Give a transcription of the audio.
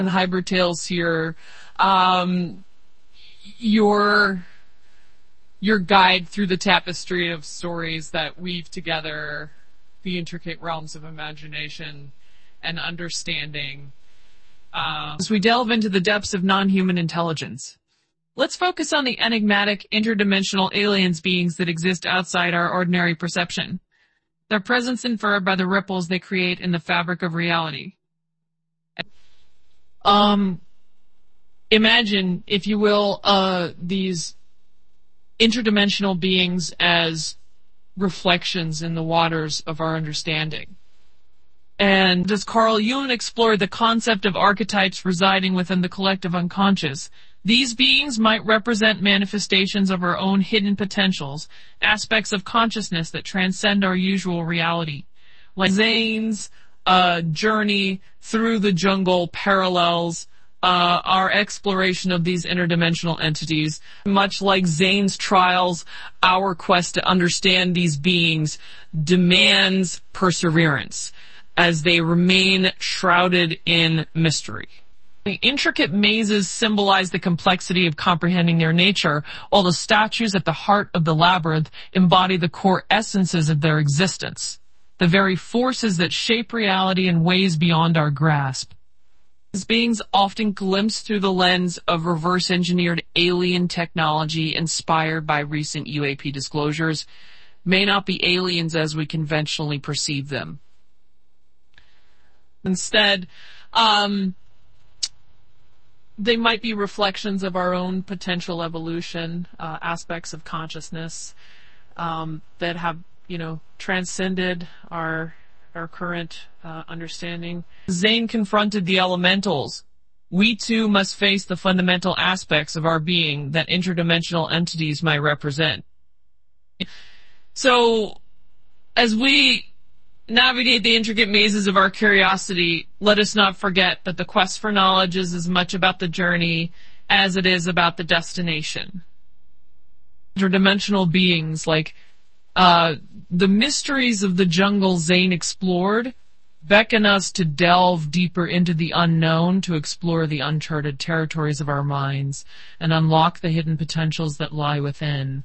and Hybrid Tales here, your guide through the tapestry of stories that weave together the intricate realms of imagination and understanding. As we delve into the depths of non-human intelligence, let's focus on the enigmatic, interdimensional aliens beings that exist outside our ordinary perception. Their presence inferred by the ripples they create in the fabric of reality. Imagine, if you will, these interdimensional beings as reflections in the waters of our understanding. And as Carl Jung explored the concept of archetypes residing within the collective unconscious, these beings might represent manifestations of our own hidden potentials, aspects of consciousness that transcend our usual reality. Like Zane's journey through the jungle parallels our exploration of these interdimensional entities. Much like Zane's trials, our quest to understand these beings demands perseverance as they remain shrouded in mystery. The intricate mazes symbolize the complexity of comprehending their nature, while the statues at the heart of the labyrinth embody the core essences of their existence, the very forces that shape reality in ways beyond our grasp. These beings, often glimpsed through the lens of reverse-engineered alien technology inspired by recent UAP disclosures, may not be aliens as we conventionally perceive them. Instead, they might be reflections of our own potential evolution, aspects of consciousness that have, transcended our current understanding. Zane confronted the elementals. We too must face the fundamental aspects of our being that interdimensional entities might represent. So, as we navigate the intricate mazes of our curiosity, let us not forget that the quest for knowledge is as much about the journey as it is about the destination. Interdimensional beings like the mysteries of the jungle Zane explored beckon us to delve deeper into the unknown, to explore the uncharted territories of our minds, and unlock the hidden potentials that lie within.